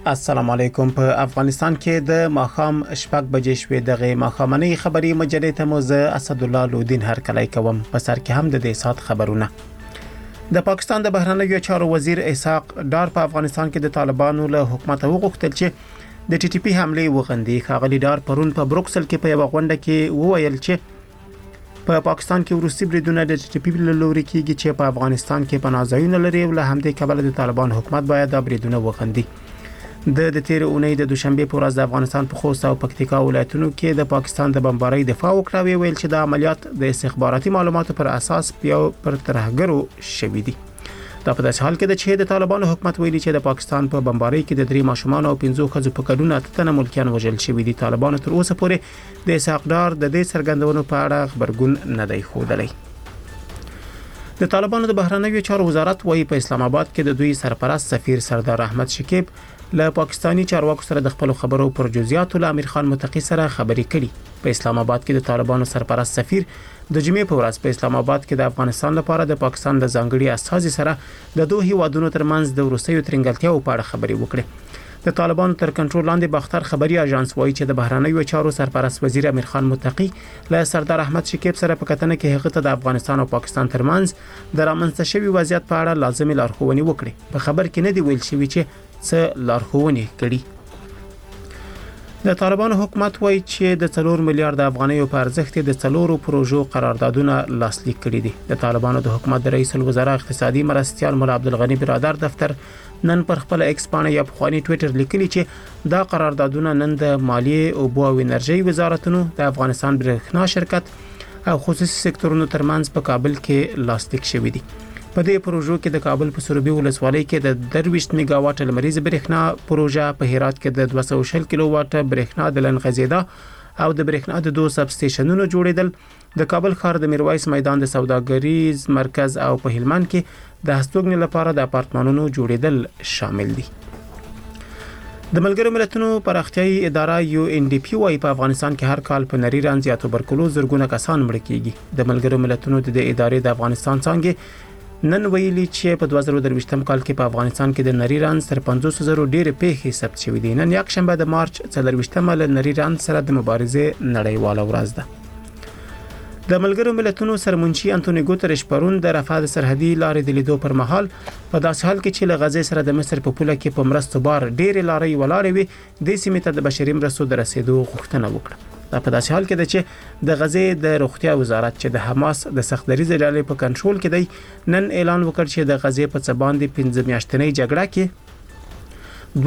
السلام علیکم. په افغانستان کې د ماخام شپږ بجې شوې دغه ماخامنۍ خبري مجلې ته مو زه اسد الله لودین هرکلی کوم. په سر کې هم د دې سات خبرونه. د پاکستان د بهرنیو چارو وزیر اسحاق ډار په افغانستان کې د طالبانو له حکومت وغوښتل چې د ټي ټي پی حمله وغندي. ښاغلي ډار پرون په بروکسل کې په یو غونډه کې وویل چې په پاکستان کې روسي بریدونه د ټي ټي پی له لوري کېږي چې په افغانستان کې پناهځایونه لري او له همدې کبله د طالبان حکومت باید د بریدونه وغندي. د تیر اونۍ د دوشنبه په ورځ د افغانستان په خوست او پکتیکا ولایتونو کې د پاکستان د بمبارۍ دفاع وکړه. ویل چې د عملیات د استخباراتي معلوماتو پر اساس پر ترهګرو شوې دي. دا په داسې حال کې د چې د طالبانو حکومت ویلي چې د پاکستان په بمبارۍ کې د 3 ماشومان او 5 ښځو په کډونه اتنه ملکیان وژل شوي دي. طالبانو تر اوسه پورې د اسحاق ډار د دې څرګندونو په اړه خبرګون نه دی ښودلی. د طالبانو د بهرنیو چارو وزارت وايي په اسلام آباد کې د دوی سرپرست سفیر سردار احمد شکیب له پاکستانی چارواکو سره د خپل خبرو پر جزئیاتو له امیر خان متقی سره خبرې کړي. په اسلام آباد کې د طالبانو سرپرست سفیر د جمعې په ورځ په اسلام آباد کې د افغانستان لپاره د پاکستان د ځانګړي استازي سره د دوه هیوادونو ترمنځ د وروستیو ترنګلتیاو په اړه خبرې وکړې. د طالبانو تر کنټرول لاندې باختر خبري اژانس وایي چې د بهرنیو چارو سرپرست وزیر امیر خان متقی له سردار احمد شکیب سره په کتنه کې هغه ته د افغانستان او پاکستان ترمنځ د رامنځته شوي وضعیت په اړه لازمي لارښوونې وکړي. په خبر کې نه دی ویل شوی چې څه لارښوونې کړي. د طالبانو حکومت وایي چې د 4 میلیارډ افغانیو په ارزښت د 4 پروژو قراردادونه لاسلیک کړي دي. د طالبانو د حکومت د رئیس الوزرا اقتصادي مرستیال مولا عبدالغنی برادر دفتر نن پر خپل ایکس پاڼه یا پخوانی ټوئیټر لیکلی چې دا قراردادونه نن د مالیې او اوبو او انرژي وزارتونو د افغانستان برېښنا شرکت او خصوصي سکتورونو ترمنځ په کابل کې لاسلیک شوي دي. په دې پروژو کې د کابل په سروبي ولسوالۍ کې د 23 میگا واټ لمریز برېښنا پروژه، په هرات کې د 260 کیلو واټ برېښنا د لنغزیدا او د برېښنا د 2 سب سټیشنونو جوړیدل، د کابل ښار د میرویس میدان د سوداګریز مرکز او په هلمند کې د هستوګنې لپاره د اپارتمانونو جوړیدل شامل دي. د ملګرو ملتونو پراختیايي اداره UNDP وايي په افغانستان کې هر کال په نری رنځ یا توبرکلوز زرګونه کسان مړ کیږي. د ملګرو ملتونو د ادارې د افغانستان څنګه نن ویلي چې په 2023 کال کې په افغانستان کې د نری رنځ تر 500,000 ډېر پیښې ثبت شوې دي. نن یک شنبه د مارچ 24 له نری رنځ سره د مبارزې نړیواله ورځ ده. د ملګرو ملتونو سرمنشي انټونی ګوتریش پرون د رفح د سرحدي لارې د لیدو پر مهال په داسې حال کې چې له غزې سره د مصر په پوله کې په مرستو بار ډېرې لارې ولاړې وي، د سیمې ته د بشري مرستو د رسیدو غوښتنه وکړه. دا په داسې حال کې ده چې د غزې د روغتیا وزارت چې د حماس د سختدریزې ډلې په کنټرول کې دی نن اعلان وکړ چې د غزې په څه باندې 15 میاشتنۍ جګړه کې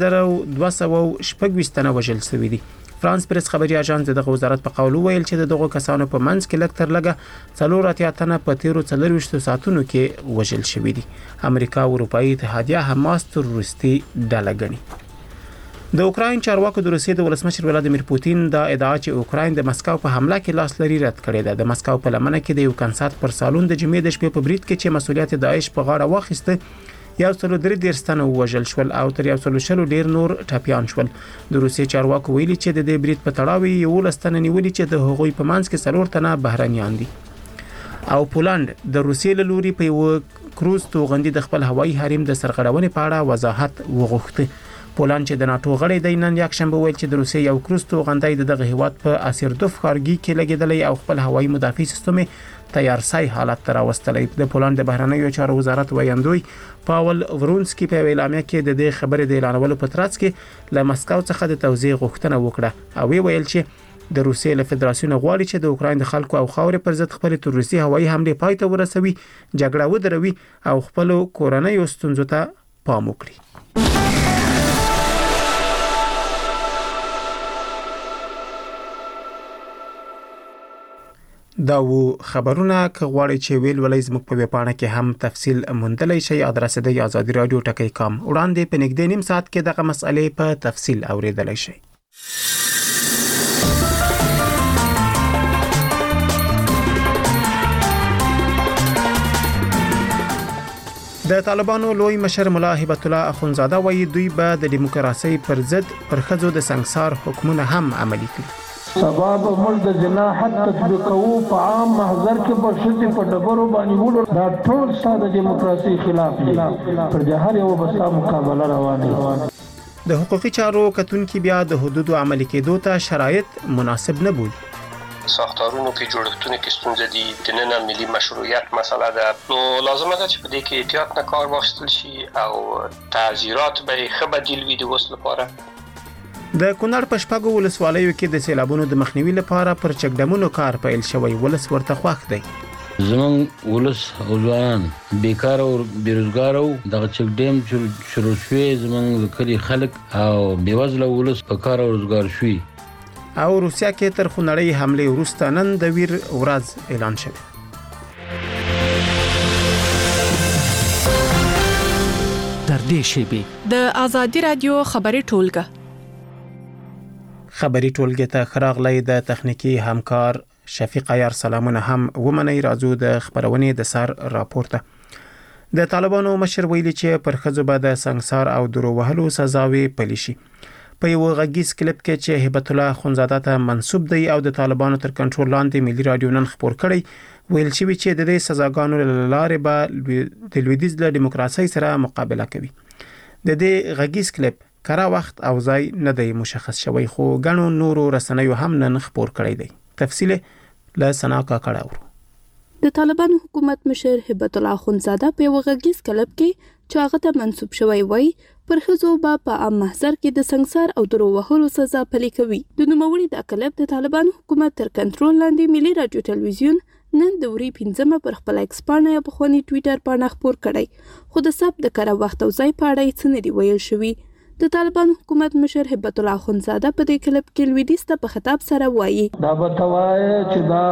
22,226 تنه وژل شوي دي. فرانس پریس خبري اژانس دغه وزارت په قول ویل چې دغه کسانو په منځ کې لږ تر لږه 4 تنه په 13 ساعتونو کې وژل شوي دي. امریکا او اروپאי اتحادیه حماس تروریستي ډله ګڼي. د اوکراین چارواکو د روسیې د ولسمشر ولادیمیر پوتین دا ادعا چې اوکراین د مسکو په حمله کې لاس لري رد کړې ده. د مسکو په لمنه کې د یو کنسرت پر سالون د جمعې د شپې په برید کې چې مسولیت داعش په غاړه واخیسته 103 تنه وژل شول او تر 140 ډیر نور ټپیان شول. د روسیې چارواکو ویلي چې د دې برید په تړاو یو لستنه نیولې چې د هغوی په منځ کې 4 تنه بهرانيان دي. او پولند د روسیې له لوري په یو کروز توغندي د خپل هوایي حریم د سرغړونې په اړه وضاحت وغوښته. پولند چې د ناتو غړی دی نن یک شنبه ویل چې د روسیې یو کروز توغندی دغه هیواد په اسیردوف ښارګي کې لګیدلی او خپل هوایي مدافع سیستم تیارسای حالت ته راوستلی. د پولند د بهرنیو چارو وزارت ویاندوی پاول ورونسکی په اعلامیه کې د دې خبرې د اعلانولو په ترڅ کې له مسکو څخه د توزیع غوښتنه وکړه او ویل چې د روسیې له فدراسیون غواړي چې د اوکراین د خلکو او خاورې پر ضد خپل تروریستي هوایي حمله پای ته ورسوي، جګړه ودروي او خپل کورنۍ ستونزو ته پام وکړي. دا و خبرونه که غواړئ چې ویل ولې زموږ په ویبپاڼه کې هم تفصیل موندلی شئ. ادرس دی آزادي رادیو ټکی.com. وړاندې په نږدې نیم ساعت کې دغه مسئلې په تفصیل اوریدلی شئ. د طالبانو لوی مشر مولا هبت الله اخونزاده وایي دوی به د دیموکراسي پر ضد پر ښځو د سنګسار حکمونه هم عملي کړي. سبب ملک د جناح تطبیقو په عام محضر کې په شتي په ډبرو باندې وړو دا ټول ساده دیموکراسي خلاف پر جهر یو بسا مقابله روانه. د حقوقي چارو کتونکو بیا د حدودو عملي کېدو ته شرایط مناسب نه بولي. ساختارونو کې جوړښتونه کې ستونزې دي، د نن ملي مشروعیت مسله ده، نو لازمه ده چې په دې کې احتیاط نه کار واخیستل شي او تعزیرات به ښه بدیل وي د اوس لپاره. د کونړ په شپږو ولسوالیو کې د سیلابونو د مخنیوي لپاره پر چکډمونو کار پیل شوی، ولس ورته خوښ دی. زمون ولس او ځوانان بیکار او بیروزګار او دغه چک ډیم شروع شوی، زمون کلی خلک او بیوزله ولس په کار او روزګار شوی. او روسیا کې تر خونړۍ حمله وروسته نن د ویر ورځ اعلان شوه. در دې شیبه د آزادی رادیو خبري ټولګه ته خراغلی د تخنیکی همکار شفیق عیار سلامونه هم ومني. راځو د خبرونې د سر راپورته. د طالبانو مشر ویلي چې پر خځو به د سنگسار او درو وهلو سزاوي پلي شي. په یو غږیز کلیپ کې چې هبت الله خونزاده ته منسوب دی او د طالبانو تر کنټرول لاندې ملي رادیو نن خبر کړی، ویل شوی چې د دې سزاګانو لاره به د لویدیځ له دیموکراسي سره مقابله کوي. د دې غږیز کلیپ کره وخت او ځای نه دی مشخص شوی، خو غنو نورو رسنیو هم نن خبر کړی دی. تفصیل له سنا کا کړه. د طالبانو حکومت مشر هبت الله خونزاده په وغږیز کلب کې چې هغه ته منسوب شوی وای پر خزو په عام محضر کې د سنگسار او درو وهلو سزا پلي کوي. د نوموړي د کلب د طالبانو حکومت تر کنټرول لاندې ملي رادیو ټلویزیون نن د وری 15 پر خپل ایکس پاڼه یا بخونی ټوئیټر پاڼه خبر کړی، خو د سب د کره وخت او ځای په اړه څه نه دی ویل شوی. د طالبانو حکومت مشر هبت الله خونزاده په دې کلب کې لویدیځ ته په خطاب سره وایي دا بتوای چې دا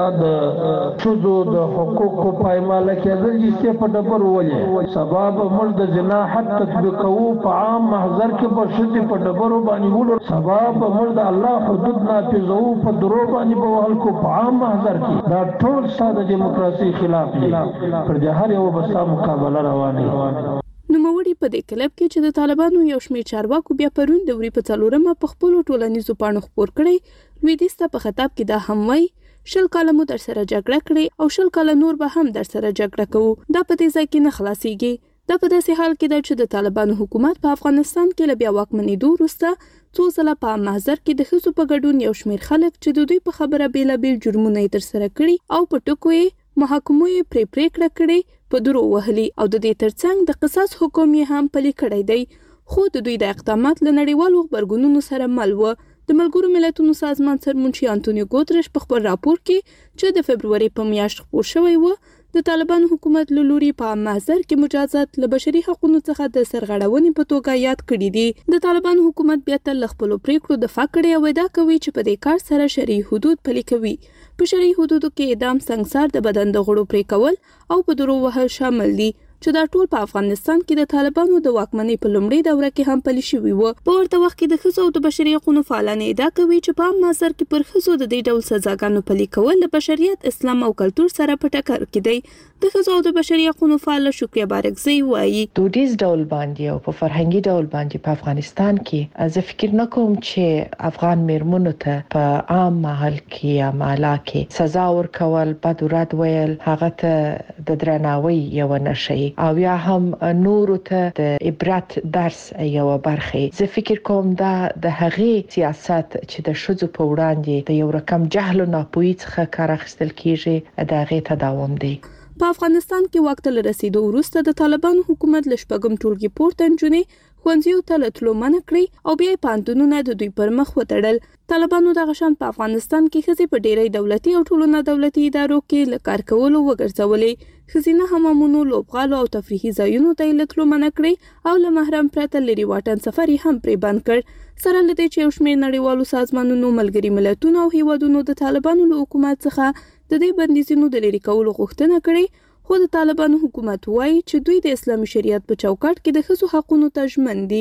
د شذو د حقوقو پایماله کېدل چې په ډبر ولې سبب مل د جنا حد تطبیقو په عام محضر کې په شذ په ډبر باندې وړو، سبب مل د الله حدود نافذو په درو باندې په وهل کو په عام محضر کې دا ټول ساده دیموکراسي خلاف دي. پر دې هر یو بسا مقابله روانه. نوموړي په دې کلب کې چې د طالبانو یو شمېر چارواکو بیا پرون د وری په 4مه په خپل ټولنیزو پاڼو خبر کړی، لویدیځ ته په خطاب کې دا هم وایي 10 کاله مو در سره جګړه کړې او 10 کاله نور به هم در سره جګړه کوو. دا په دې ځای کې نه خلاصيږي. دا په داسې حال کې ده چې د طالبانو حکومت په افغانستان کې له بیا واکمنېدو وروسته څو ځله په محضر کې د ښځو په ګډون یو شمېر خلک چې د دوی په خبره بیلابیل جرمونه یې ترسره کړي او په ټکو یې محاکمو یې پریکړه کړې په درو وهلي او د دې ترڅنګ د قصاص حکم یې هم پلي کړی دی. خو د دوی د اقدامات له نړیوالو خبرګونونو سره مل و. د ملګرو ملتونو سازمان سرمنشي انټونیو ګوترش په خپل راپور کې چې د فبرवरी په میاشت خبر شوی و، د طالبانو حکومت له لوري په محضر کې مجازات له بشري حقوقو څخه د سرغړونې په توګه یاد کړي دي. د طالبانو حکومت بیا تل خپل پریکړو دفاع کړي او ادعا کوي چې په دې کار سره شرعي حدود پلي کوي. په شرعي حدودو کې اعدام، سنگسار، د بدن د غړو پرې کول او په درو وهل شامل دي چې دا ټول په افغانستان کې د طالبانو د واکمنۍ په لومړۍ دوره کې هم پلي شوي وو. په ورته وخت کې د ښځو او د بشري حقوقو فعالان ادعا کوي چې په عام محضر کې پر ښځو د دې ډول سزاګانو پلي کول د بشریت، اسلام او کلتور سره په ټکر کې دی. د ښځو او د بشري حقوقو فعال شکریا بارکزی وایي دودیز ډول باندې او په فرهنګي ډول باندې په افغانستان کې زه فکر نکوم چې افغان میرمنو ته په عام محل کې یا معلا کې سزا ورکول، بد رد ویل هغه ته د درناوي یو نشي او یا هم نورو ته د عبرت درس یو برخه. زه فکر کوم دا د هغې سیاست چې د شذو په وړاندې د یو رقم جهل او ناپوهي څخه کار اخیستل کیږي د هغې تداوم دی. په افغانستان کې وخت له رسیدو وروسته د طالبانو حکومت له شپږم ټولګي پورته نجونې ښوونځیو ته له تلو منع کړې او بیا یې پوهنتونونه د دوی پر مخ وتړل. طالبانو دغه شان په افغانستان کې ښځې په ډېری دولتي او ټولو نه دولتي ادارو کې له کار کولو وګرځولې. ښځینه حمامونو، لوبغالو او تفریحي ځایونو ته یې له تلو منع کړې او له محرم پرته لرې واټن سفر یې هم پرې بند کړ. سره له دې چې یو شمېر نړیوالو سازمانونو، ملګري ملتونو او هیوادونو د طالبانو له حکومت څخه د دې بندیزونو د لرې کولو غوښتنه کړې، خو د طالبانو حکومت وایي چې دوی د اسلامي شریعت په چوکاټ کې د ښځو حقونو ته ژمن دي.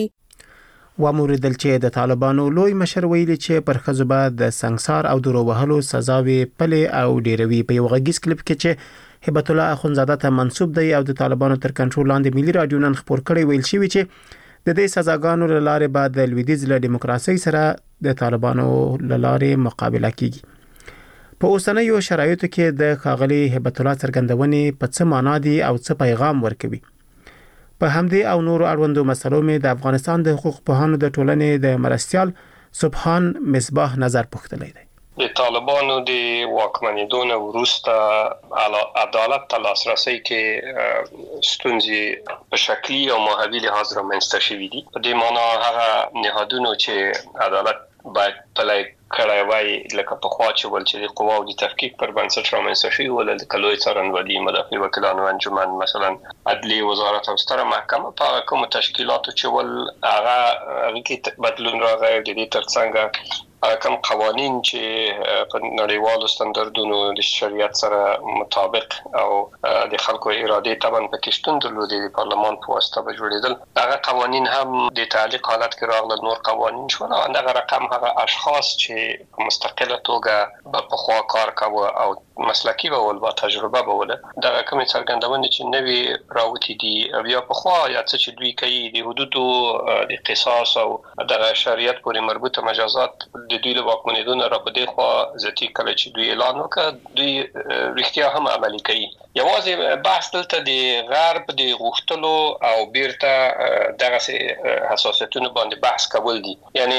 وموریدل چې د طالبانو لوی مشر ویلي چې پر ښځو به د سنگسار او درو وهلو سزاوي پلي او ډیروي. په یو غږیز کلیپ کې چې هبت الله خونزاده ته منسوب دی او د طالبانو تر کنټرول لاندې ملي رادیو نن خبر کړی، ویل شوی چې د دې سزاګانو لاره به د لویدیځ له دیموکراسي سره د طالبانو لاره مقابله کیږي. په اوسنیو شرایطو کې د ښاغلي هبت الله څرګندونې په څه معنا دي او څه پیغام ورکوي؟ په همدې او نورو اړوندو مسلو مې د افغانستان د حقوق پوهانو د ټولنې د مرستیال سبحان مصباح نظر پوښتلی دی. د طالبانو د واکمنیدو نه وروسته عدالت ته لاسرسی کې ستونزې په شکلی او ماهوي لحاظ رامنځته شوي دي. په دې معنا هغه نهادونو چې عدالت باید پلی کړی وای لکه پخوا چې ول چې د قواو د تفکیک پر بنسټ رامنځته شوي ول د کلوی څارنوالي مدافع وکیلانو انجمن مثلا عدلیه وزارت او ستره محکمه په کوم تشکیلاتو چې ول هغه کې بدلون راغی د دې ترڅنګ کوم قوانين چې په نړیوالو ستاندردونو د شریعت سره مطابق او د خلکو اراده تبن پکې شتون درلودي د پارلمان په واسطه به جوړیدل هغه قوانين هم د تعلیق حالت کې راغلل نور قوانين شو نه هغه رقم هغه اشخاص چې په مستقله توګه په خوا کار کوي او مسلکی به ول با تجربه به ول دا کوم څرګندونه چې نوی راوتی دي بیا په خوا یا څه چې دوی کوي د حدودو د قصاص او د شریعت پورې مربوطه مجازات د دوی له واکمنیدو نه را په دې خوا ذاتی کله چې دوی اعلان وکړ دوی رښتیا هم عملي کوي. یوازې بحث دلته د غرب د غوښتلو او بیرته دغه حساسیتونو باندې بحث کول دي. یعنی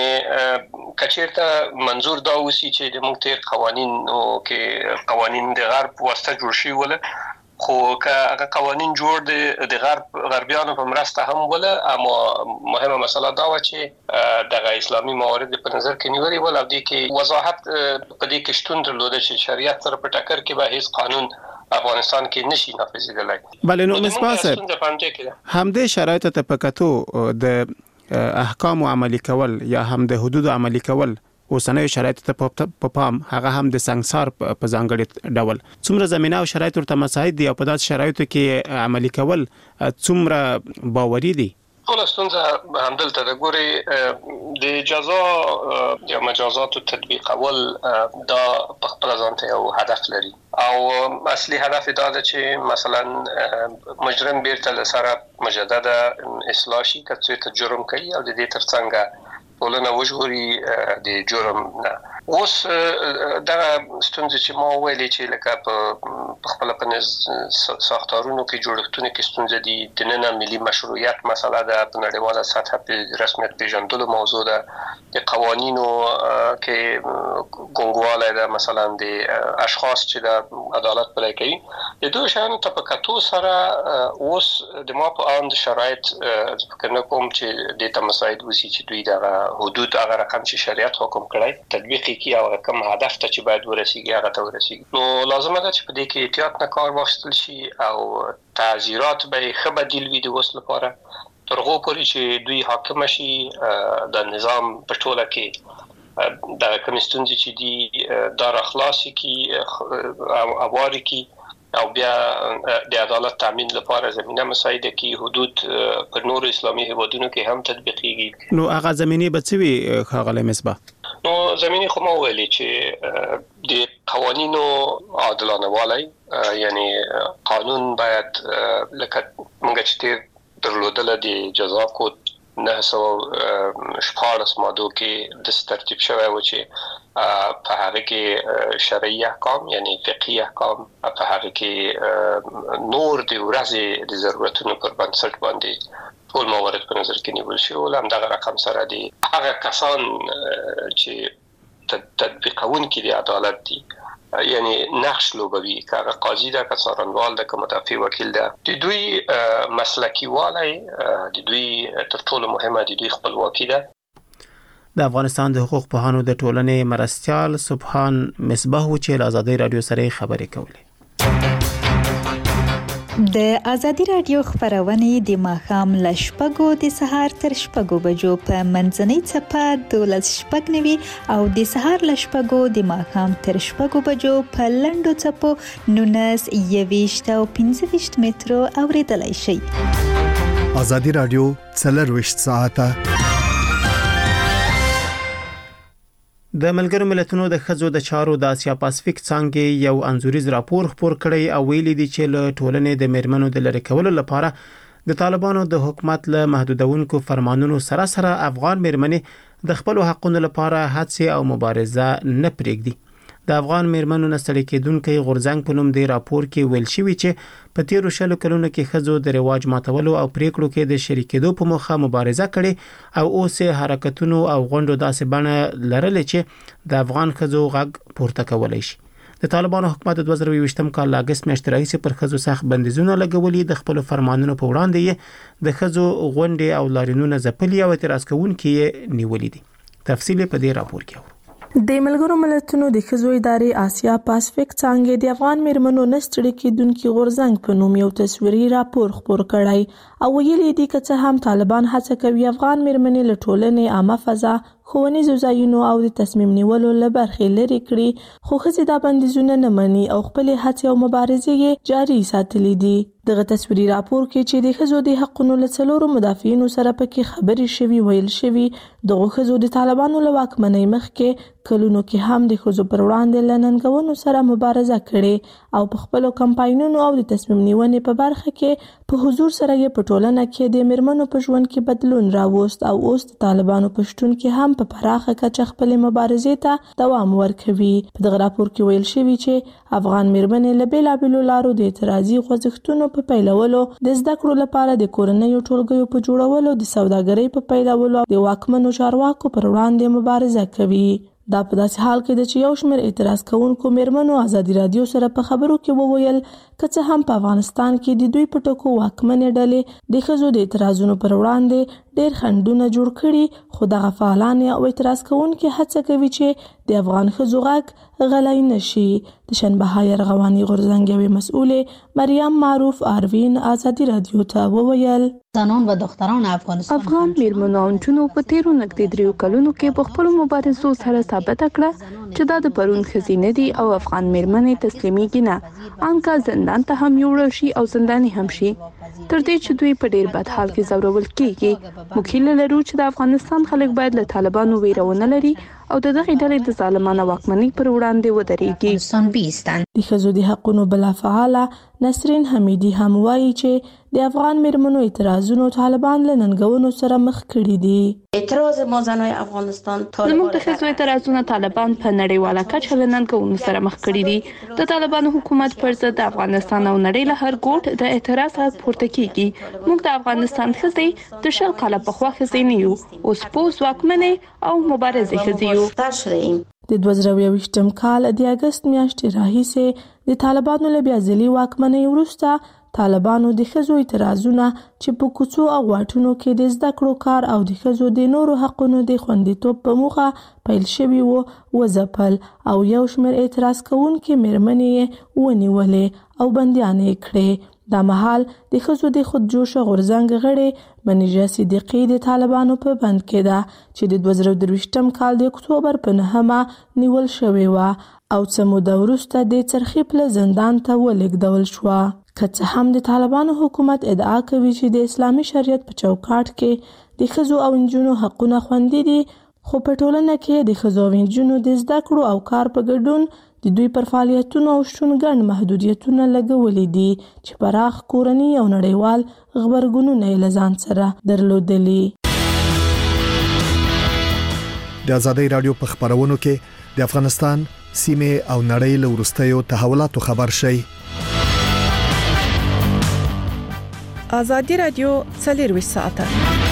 کچیرته منظور دا وسی چې د موږ تیر قوانین د غرب واسطه جوړ شي ول خو که هغه قوانین جوړ د غربیانو په مرسته هم ول اما مهمه مسله دا و چې د اسلامي موارد په نظر کې نیولې ول او د کې وضاحت په دې کې شتون درلوده چې شریعت سره په ټکر کې به هیڅ قانون افغانستان کې نشي نافذېدلای. بلې نو مصباح همدې شرایط ته پکاتو د احکام عملی کول یا هم د حدود عملی کول اوسنۍ شرایط ته په پام هغه هم د سنگسار په ځانګړي ډول څومره زمينه او شرایط ورته مساعد دي او په داسې شرایطو کې عملی کول څومره باوري دي. ټول ستونزه همدلته د ګوري د جزا یا مجازات تطبیق اول دا په خپل ځان ته یو هدف لري او اصلي هدف دا ده چې مثلا مجرم بیرته لسره مجدده اصلاح شي کڅوړه جرم کوي او د دې ترڅنګ ټولنه وژغوري د جرم نه. اوس دا ستونزې چې ما ویلې چې لکه په خپل ساختارونو کې جوړښتونه کې ستونزې دي د نن ملي مشروعیت مسله ده په نړیواله سطح په رسمیت پیژندلو موضوع ده د قوانینو کې ګونګواله ده مثلا د اشخاص چې د عدالت پلي کوي د دوه شانو ته په کتو سره اوس د ما په اند شرایط فکر نه کوم چې د تمساید وسی چې دوی د حدود هغه رقم چې شریعت حکم کړی تطبیق کی او کوم هدف ته چې باید ورسیږي هغه ته ورسیږي. نو لازمه ده چې په دې کې احتیاط نه کار واخیستل شي او تعزیرات به ښه بدیل وي د اوس لپاره تر هغه پورې چې دوی حاکم شي د نظام په ټوله کې د کوم ستونزې چې دي دا خلاصي کی او اواري کی او بیا د عدالت تامین لپاره زمينه مساعده کی حدود پر نور اسلامي هیوادونو کې هم تطبیقيږي. نو هغه زميني بچوي خاغله مصباح نو زميني خو مو ویلي چې د قوانینو عادلانه والی یعنی قانون باید لکه موږ چې درلودل د جزا کود 914 ماده کې د ترتیب شوی و چې په هغه کې شرعي احکام یعنی فقهي احکام په هغه کې نور د ورځې د ضرورتونو پر بنسټ باندې ټول موارد په نظر کې نیول شي ولهم دغه رقم سره دي هغه کسان چې تطبیقونکي د عدالت دي یعنی نقش لوبوي که قاضي ده که څارنوال ده که مدافع وکیل ده د دوی مسلکی والی د دوی تر ټولو مهمه د دوی خپلواکي ده. د افغانستان د حقوق پوهانو د ټولنې مرستیال سبحان مصباح چې له ازادي رادیو سره خبرې کولې. د ازادي رادیو خبرونه د ماښام ل شپږو د سهار تر شپږو بجو په منځنۍ چپه 12:09 او د سهار ل شپږو د ماښام تر شپږو بجو په لنډو چپو 19 او 15 مترو اوریدلای شي. ازادي رادیو 24 ساعته د ملګرو ملتونو د خځو د چارو د اسیا پاسفیک څنګه یو انزوریز راپور خپور کړی او ویلي دي چې له ټولنې د میرمنو د لری کولو لپاره د طالبانو د حکومت له محدودونکو فرمانونو سره افغان میرمنې د خپل حقونو لپاره هڅې او مبارزه نه پرېږدي. د افغان میرمنو نسل کېدونکو غورځنګ په نوم د راپور کې ویل شوی چې په تیرو شلو کلونو کې ښځو د رواج ماتولو او پریکړو کې د شریکېدو په موخه مبارزه کړې او اوس حرکتونو او غونډو داسې بڼه لرلې چې د افغان ښځو غږ پورته کولای شي. د طالبانو حکومت د 2020م کال له اگست میاشتې راهیسې پر ښځو سخت بندیزونه لګولي، د خپل فرمانونو په وړاندې د ښځو غونډې او لاریونونه ځپلي او اعتراض کوونکي یې نیولي دي. تفصیل په دې راپور کې د ملګرو ملتونو د ښځو ادارې آسیا پاسفیک څانګې د افغان میرمنو نستړي کېدونکي غورځنګ په نوم یو تصویري راپور خپور کړی او ویلي دي که څه هم طالبان هڅه کوي افغان میرمنې له ټولنې عامه فضا، ښوونیزو ځایونو او د تصمیم نیولو له برخې لرې کړي، خو ښځې دا بندیزونه نه مني او خپلې هڅې او مبارزې یې جاري ساتلي دي. دغه تصویري راپور کې چې د ښځو د حقونو له 4 مدافعینو سره پکې خبرې شوي ویل شوي دغه ښځو د طالبانو له واکمنۍ مخکې کلونو کې هم د ښځو پر وړاندې له ننګونو سره مبارزه کړې او په خپلو کمپاینونو او د تصمیم نیونې په برخه کې په حضور سره یې په ټولنه کې د میرمنو په ژوند کې بدلون راوست او اوس د طالبانو په شتون کې هم په پراخه کچه خپلې مبارزې ته دوام ورکوي. په دغه راپور کې ویل شوي چې افغان میرمنې له بېلابېلو لارو د اعتراضي خوځښتونو په پیلولو، د زده کړو لپاره د کورنیو ټولګیو په جوړولو، د سوداګرۍ په پیلولو، د واکمنو چارواکو پر وړاندې مبارزه کوي. دا په داسې حال کې د چې یو شمېر اعتراض کوونکو میرمنو ازادي رادیو سره په خبرو کې وویل که څه هم په افغانستان کې د دوی په ټکو واکمنې ډلې د ښځو د اعتراضونو پر وړاندې ډېر خنډونه جوړ کړي، خو دغه فعالان او اعتراض کوونکي هڅه کوي چې د افغان ښځو غږ غلی نشي. د شنبه ارغواني غورځنګ یوې مسؤلې مریم معروف آروین ازادي رادیو ته وویل زنان و دختران افغان میرمنو او نجونو په تیرو نږدې 3 کلونو کې په خپل مبارزو سره ثابت کړه چې دا د پرون ښځې نه دي او افغان میرمنې تسلیمېږي نه، انکا زندان ته هم یوړل شي او زنداني هم شي تر دې چې دوی په ډیر بد حال کې ځورول کیږي. موږ هیله لرو چې د افغانستان خلک باید له طالبانو ویره ونه لري او د دغه ډلې د ظالمانه واکمنۍ پر وړاندې ودرېږي. د ښځو د حقونو بلا فعاله نسرین حمیدی هم وایي چې د افغان میرمنو اعتراضونو طالبان له ننګونو سره مخ کړي دي. اعتراض ما زنای افغانستان زموږ د ښځو اعتراضونه طالبان په نړیواله کچه له ننګونو سره مخ کړي دي. د طالبانو حکومت پر ضد د افغانستان او نړۍ له هر ګوټ د اعتراض غږ پورته کیږي. موږ د افغانستان ښځې د 10 کاله پخوا ښځې نه یو، اوس پوه ځواکمنې او مبارزې ښځې یو. د 2020م کال د اگست میاشتې راهیسې د طالبانو له بیا ځلي واکمنۍ وروسته طالبانو د ښځو اعتراضونه چې په کوڅو او واټونو کې د زده کړو کار او د ښځو د نورو حقونو د خوندیتوب په موخه پیل شوي وځپل او یو شمېر اعتراض کوونکي میرمنې یې ونیولې او بندیانې کړې. دا مهال د ښځو د خودجوشه غورځنګ غړې منیژه صدیقي د طالبانو په بند کې ده چې د 2023م کال د اکتوبر په 9مه نیول شوې وه او څه موده وروسته د څرخي پله زندان ته ولېږدول شوه. که څه هم د طالبانو حکومت ادعا کوي چې د اسلامي شریعت په چوکاټ کې د ښځو او نجونو حقونه خوندي دي، خو په ټولنه کې د ښځو او نجونو د زده کړو او کار په ګډون د دوی پر فعالیتونو او شتون ګڼ محدودیتونه لګولي دي چې پراخ کورني او نړیوال غبرګونونه یې له ځان سره درلودلي. د ازادۍ رادیو په خبرونو کې د افغانستان سیمه او نړۍ له وروستیو تحولاتو خبر شي. ازادي رادیو 24 ساعته.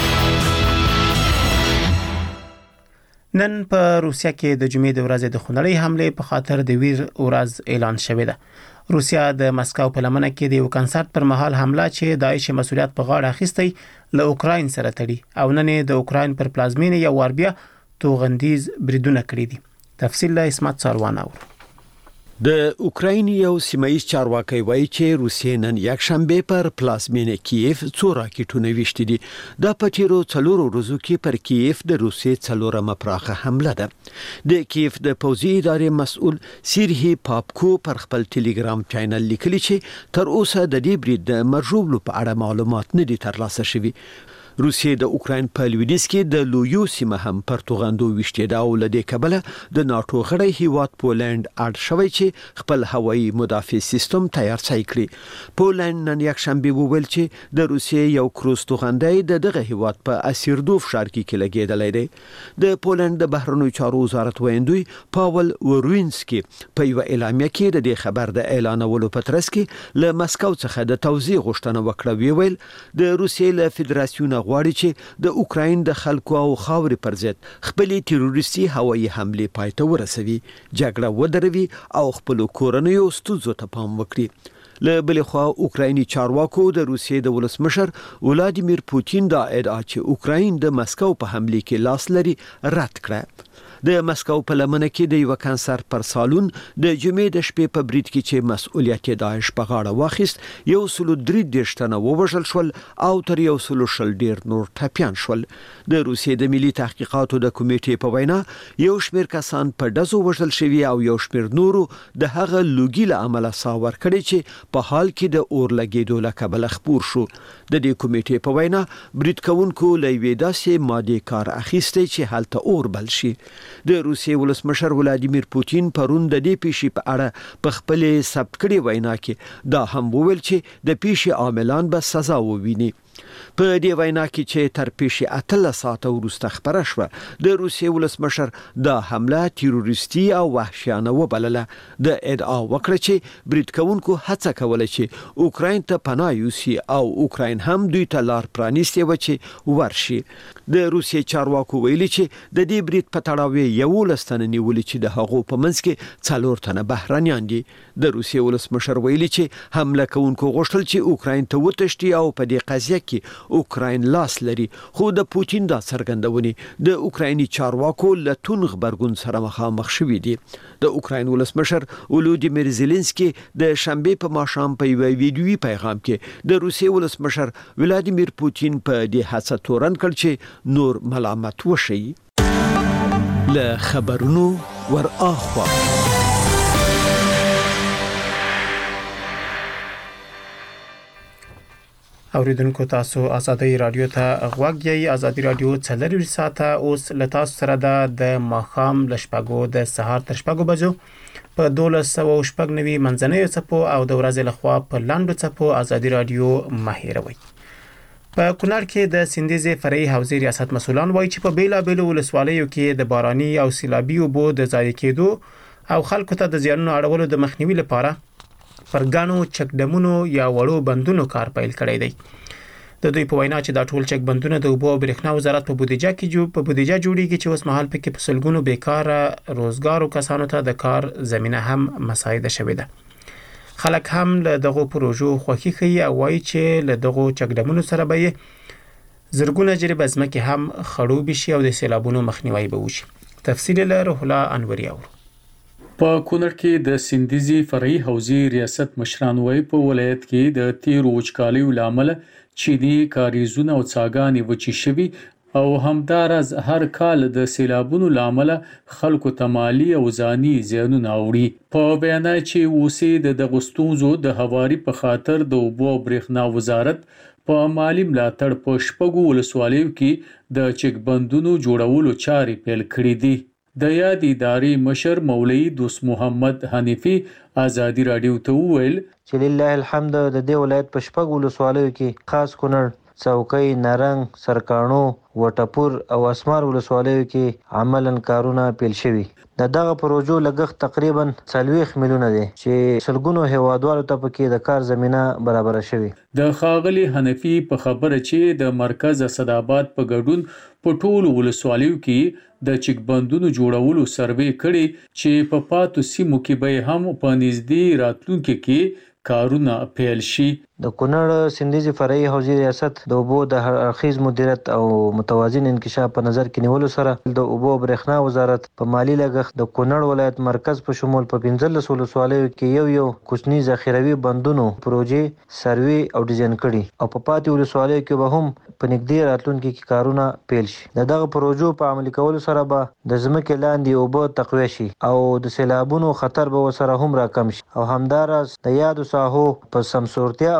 نن په روسیا کې د جمعې د ورځې د خونړۍ حملې په خاطر د ویر ورځ اعلان شوې ده. روسیا د مسکو په لمنه کې د یو کنسرت پر مهال حمله چې داعش مسؤلیت په غاړه اخیستی له اوکراین سره تړي او نن د اوکراین پر پلازمینه یو وار بیا توغندیز بریدونه کړی دي. تفصیل له اسمت ساروان اور. د اوکراین یو سیمایي چارواکي وایي چې روسیې نن یک شنبه پر پلازمینه کیف 2 راکټونه ویشتي دي. د پټیرو 4 ورځو کې پر کیف د روسیې 4مه پراخه حمله ده. د کیف د پوځي ادارې مسؤل سیرهی پاپکو پر خپل ټلګرام چینل لیکلي چې تر اوسه د دې برید د مرجوبلو په اړه معلومات نه دي ترلاسه شوي. روسیې د اوکراین په لویدیځ کې د لویو سیمه هم پر توغندو وشتېده او له دې کبله د ناتو غړی هیواد پولند اړ شوی چې خپل هوایي مدافع سیستم تیار کړي. پولند نن یک شنبه وویل چې د روسیې یو کروز توغندی د دغه هیواد په اسیردوف ښار کې لګېدلی دی. د پولند د بهرنیو چارو وزارت ویندوی پاول وروینسکي په یو اعلامیه کې د دې خبر د اعلانولو په ترڅ کې له مسکو څخه د توضیح غوښتنه وکړه. ویل د روسیې له فدراسیون غواړي چې د اوکراین د خلکو او خاورې پر ضد خپل تروریستي هوایي حمله پای ته ورسوي، جګړه ودروي او خپل کورنیو ستونزو ته پام وکړي. له بلې خوا اوکرایني چارواکو د روسیې د ولسمشر ولادیمیر پوتین دا ادعا چې اوکراین د مسکو په حمله کې لاس لري رد کړه. د مسکو په لمنه کې د یو کانسر پر سالون د جمعې د شپې په برید کې چې مسؤلیت داعش په غاړه واخیست 133 تنه ووژل شول او تر 100 ډیر نور ټپيان شول. د روسیې د ملي تحقیقاتو د کمیټې په وینا یو شمېر کسان په ډزو وژل شوي او یو شمېر نورو د هغه لوګي له امله ساور کړي چې په حال کې د اور لګېدو له کبله خپور شو. د دې کمیټې په وینا برید کوونکو له یوې داسې مادې کار اخیستی چې هلته اور بل شي. د روسیې ولسمشر ولادیمیر پوتین پرون د دې پیښې په اړه په خپل ثبت کړي وینا کې دا هم وویل چې د پیښې عاملان به سزا وویني. په دې وینا کې چې تر پیښې 18 ساعته وروسته خبره شوه د روسیې ولسمشر دا حمله تروریستي او وحشیانه وبلله. د ادعا وکړه چې برید کوونکو هڅه کوله چې اوکراین ته پناه یوسي او اوکراین هم دوی ته لار پرانیستې و چې ورشي. د روسیې چارواکو ویلي چې د دې برید په تړاو 11 تنه نیولي چې د هغو په منځ کې 4 تنه بهرانيان دي. د روسیې ولسمشر ویلي چې حمله کوونکو غوښتل چې اوکراین ته وتښتي او په دې قضیه کې اوکراین لاس لري، خو د پوتین دا څرګندونې د اوکرایني چارواکو له تون غبرګون سره مخامخ شوي دي. د اوکراین ولسمشر ولودیمیر زيلنسکي د شنبه په ماښام په یو ویډیوي پیغام کې د روسیې ولسمشر ولادیمیر پوتین په دې هڅه تورن کړ چې نور ملامت وشي. له خبرونو ور اخوا اوریدونکو تاسو آزادۍ رادیو ته غوږ یې. آزادۍ رادیو 24 ساعته اوس له تاسو سره د ماښام ل شپږو د سهار تر شپږو بجو په 1290 منځنیو څپو او د ورځې لخوا په لاندو څپو آزادۍ رادیو مهیروي. په کونړ کې د سندیزي فرعي حوزې ریاست مسولان وایي چې په بیلابېلو ولسوالیو کې د باراني او سیلابي اوبو د ضایع کېدو او خلکو ته د زیانونو اړولو د مخنیوي لپاره پر ګانو چک ډمونو یا وړو بندونو کار پیل کړی دی. د دوی په وینا چې دا ټول چک بندونه د اوبو او برېښنا وزارت په بودیجه جوړیږي چې اوس مهال پکې په سلګونو بیکاره روزګارو کسانو ته د کار زمينه هم مساعده شوې ده. خلک هم له دغه پروژو خوښي کوي او وایي چې له دغه چک ډمونو سره به زرګونه جریب ځمکې هم خړوب شي او د سیلابونو مخنیوي به وشي. تفصیل له روح الله انوري اورو. په کونړ کې د سندیزي فرعي حوزې ریاست مشران وایي په ولایت کې د تیر وچکالیو لامل چینی کاریزونه او څاګانې وچې شوي او همدارز هر کال د سیلابونو لامل خلکو ته مالی او ځاني زیانونه اوړي. په بیان چې اوسې د غستونزو د هواري په خاطر د اوبو او برېښنا وزارت په مالی ملاتړ په شپږو ولسوالیو کې د چک بندونو جوړولو چارې پیل کړې دي. د یاد ادارې مشر مولوي دوست محمد حنیفي آزادۍ رادیو ته وویل چې لله الحمد د دې ولایت په شپږ ولسوالیو کې خاص کونړ، څوکۍ، نارنګ، سرکاڼو، وټپور او اسمار ولسوالیو کې عملاً کارونه پیل شوي. دغه پروژو لګښت تقریبا 40 میلیونه دی چې سلګونو هیوادوالو ته پکې د کار زمينه برابر شوي. د خاغلی حنفي په خبره چې د مرکز اسداباد په ګډون په ټولو ولسوالیو کې د چک بندونو جوړولو سروې کړي چې په پاتو سیمو کې به هم په نږدې راتلونکو کې کارونه پیل شي. د کونړ سندیزي فرعي حوزې ریاست د اوبو د هرخیز مدیریت او متوازن انکشاف په نظر کې نیولو سره د اوبو برېښنا وزارت په مالی لګښت د کونړ ولایت مرکز په شمول په 15 ولسوالیو کې یو کوچني ذخیروي بندونو پروژې سروې او ډیزاین کړي او په پاتې ولسوالیو کې به هم په نږدې راتلونکو کې کارونه پیل شي. دغه پروژو په عملي کولو سره به د ځمکې لاندې اوبه تقویه شي او د سیلابونو خطر به وسره هم راکم شي او همدارس د یادو ساحو په سمسورتیا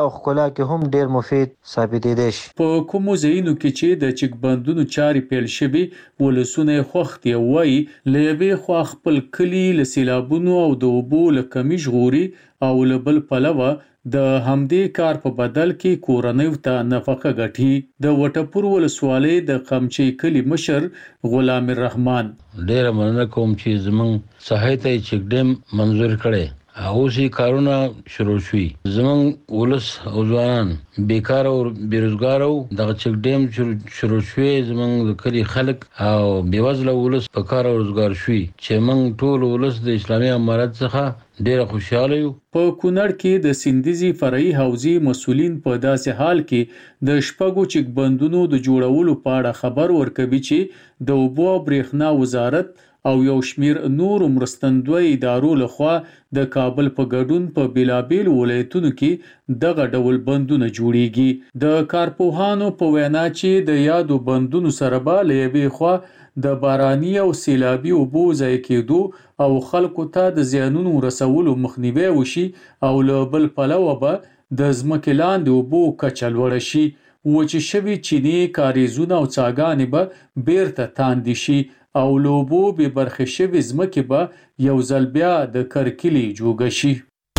او ښکلا کې هم ډیر مفید ثابتېدای شي. په کوم ځایونو کې چې د چک بندونو چاري پیل شوي ولسونه خوختي وای لېوي خو خپل کلی له سیلابونو او د اوبو له کمی ژغوري او له بل پلوه د همدې کار په بدل کې کورنۍ ته نفقه ګټي. د وټپور ولسوالۍ د قمچي کلی مشر غلام الرحمن: ډېر مننه کوم چې زمونږ صحیح چک ډیم منظور کړي او سي کارونه شروع شوي. زمونږ ولس او ځوانان بیکار او بیروزګار او د چک ډیم شروع شوي. زمونږ کلی خلک او بیوزله ولس په کار او روزګار شوي چې موږ ټول ولس د اسلامي امارت څخه ډېر خوشاله یو. په کونړ کې د سندیزي فرعي حوزې مسولین په داسې حال کې د شپږو چک بندونو د جوړولو په اړه خبر ورکوي چې د اوبو او برېښنا وزارت او یو شمیر نور مرستندوی ادارو لخوا د کابل په ګډون په بیلابیل ولایتونو کې دغه ډول بندونه جوړیږي. د کارپوهانو په وینا چې د یادو بندونو سره به له یوې خوا د باراني او سیلابي اوبو ضایع کېدو او خلکو ته د زیانونو رسولو مخنیوی وشي او له بل پلوه به د ځمکې لاندې اوبو کچه لوړه شي. وچې شوي چینې کاریزونه او څاګانې به بیرته تاندې شي او له اوبو بې برخې شوي ځمکې به یو ځل بیا د کرکلي جوګه شي.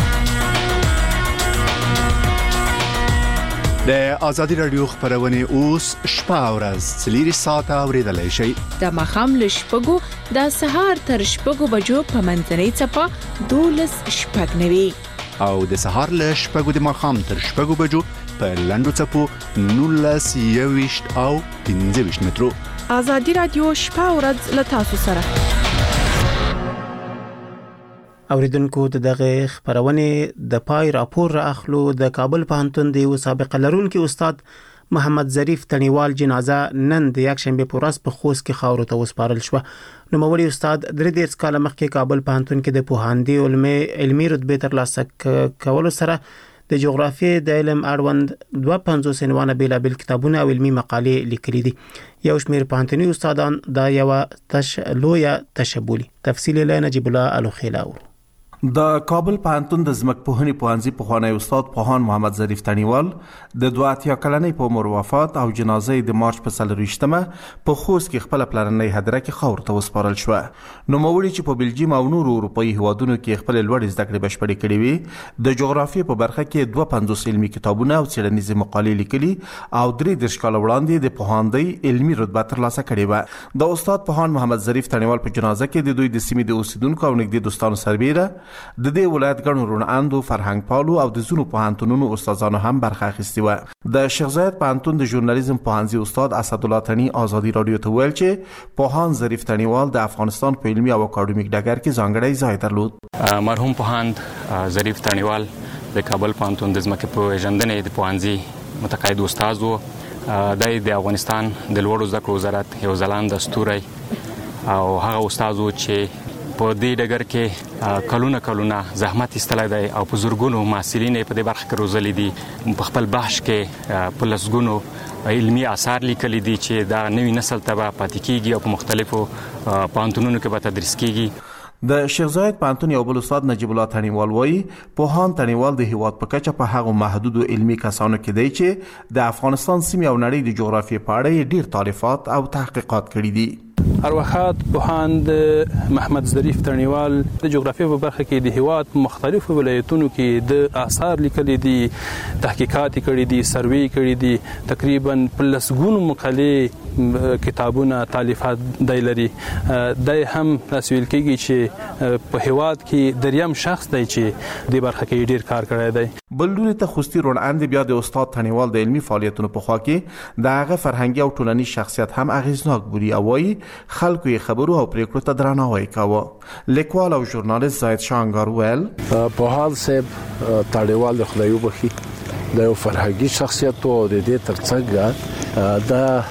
د ازادي رادیو خبرونه اوس شپه او ورځ 4 ساعته اوریدلای شئ. د مخام له شپږو د سهار تر شپږو بجو په منځنۍ چپه 12 شپږ نوي او د سهار له شپږو د مخام تر شپږو بجو په لندو چپو 19 21 او 15 مترو. ازادي رادیو شپه او ورځ له تاسو سره. اوریدونکو دغه خبرونه د پای راپور راخلو. د کابل پوهنتون د یو سابقه لرونکي استاد محمد ظریف تڼیوال جنازه نن د یک شنبه په ورځ په خوست کې خاورو ته وسپارل شو. نوموړي استاد 3 کال مخکې کابل پوهنتون کې د پوهاندې علمي رتبه ترلاسه کولو سره د جغرافیې د علم اړوند 250 عنوانه بیلابل کتابونه او علمي مقالې لیکلي دي. یو شمیر پوهنتوني استادان دا یو لویه تشبولي. تفصیل له نجیب الله الوخیلاو. د کابل پوهنتون د ځمکپوهنې پوهنځي پخوانی استاد پوهان محمد ظریف تڼیوال د 82 کلنۍ په عمر وفات او جنازه د مارچ په 24مه په خوست کې خپل پلرنۍ هدیره کې خاور ته وسپارل شو. نوموړي چې په بلجیم او نورو اروپایي هیوادونو کې خپل لوړ زده کړې بشپړې کړې وي د جغرافیې په برخه کې 250 علمي کتابونه او څېړنیزې مقالې لیکلي او 3 کال وړاندې د پوهاندۍ علمي رتبه ترلاسه کړې و. د استاد پوهان محمد ظریف تڼیوال په جنازه کې د دوی د سیمې د اوسیدونکو او نږدې دوستانو سربېره د دې ولایت ګڼو روناندو فرهنګ پالو او د زونو پوهنتونونو استادانو هم برخه اخیستي و. د شیخ زاید پوهنتون د ژورنالیزم پوهنځي استاد اسدالله تڼي ازادي رادیو ته ویل چې پوهان ظریف تڼیوال د افغانستان په علمي او اکاډمیک ډګر کې ځانګړی ځای درلود. مرحوم پوهاند ظریف تڼیوال د کابل پوهنتون د ځمکې په ژوندنې د پوهنځي متقاعد استاد و. د افغانستان د لوړو زده کړو وزارت یو ځلانده ستوری او هغه استاد و چې په دې ډګر کې کلونه زحمت ایستلی دی او په زرګونو محصلین په دې برخه کې روزلي دي. په خپل بحث کې په لسګونو علمي آثار لیکلي دي چې دا نوی نسل ته به پاتې کیږي او په مختلفو پوهنتونونو کې به تدریس کیږي. د شیخ زاید پوهنتون یو بل استاد نجیب الله تڼیوال وایي پوهان تڼیوال د هیواد په کچه په هغو محدودو علمي کسانو کې دی چې د افغانستان سیمې او نړۍ د جغرافیې په اړه ډیر تالیفات او تحقیقات کړي دي. ارواحات پوهاند محمد ظریف تڼیوال د جغرافیې په برخه کې د هیواد په مختلفو ولایتونو کې د آثار لیکلي دي، تحقیقات کړي دي، سروې کړي دي، تقریبا په لسګونو مقالې کتابونه تالیفات دی لري. دای هم تاسویل کېږي چې په هیواد کې دریم شخص دی چې د برخه کې ډیر کار کړی دی. بلډوري ته خوستی روناند بیا د استاد تڼیوال د علمي فعالیتونو په خوا کې د هغه فرهنګي او ټولنیز شخصیت هم اغیزناک بوري او وایي خلکو یې خبرو او پریکړو ته درناوی کاوه. لیکوال او ژورنالیست زاید شانګار ویل پوهان صاحب تڼیوال د خدای وبخي د یو فرهنګي شخصیت او د دې ترڅنګ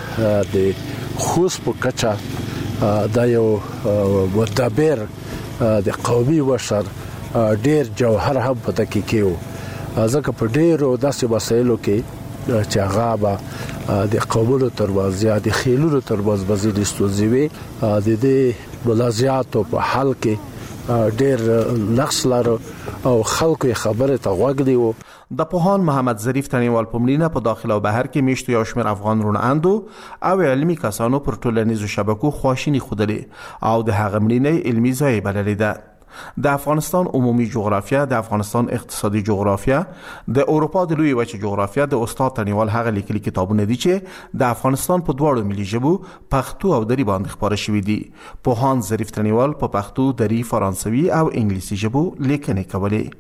د خوست په کچه د یو مدبر د قومي وشر ډیر جوهر هم پته کېو. ځکه په ډیرو داسې مسایلو کې چې هغه به د قومونو ترمنځ یا د خیلونو ترمنځ بزرګ ستونزې وي د دې منازعاتو په حل کې ډیر نقص لرو او خلکو خبره ته غوږ دی. د پوهان محمد ظریف تڼیوال په مړینه په داخل او بهر کې میشتو یو شمېر افغان روناندو او علمي کسانو پر ټولنیزو شبکو خواشیني خوده او د هغه مړینه علمي ځای بللې ده. د افغانستان عمومي جغرافیه، د افغانستان اقتصادي جغرافیه، د اروپا د لوی وچې جغرافیه د استاد تڼیوال هغه لیکلي کتابونه دي چې د افغانستان په دواړو ملي ژبو پښتو او دری باندې خپاره شوي دي. پوهان ظریف تڼیوال په پښتو، دری، فرانسوي او انګلیسي ژبو لیکنې کولې.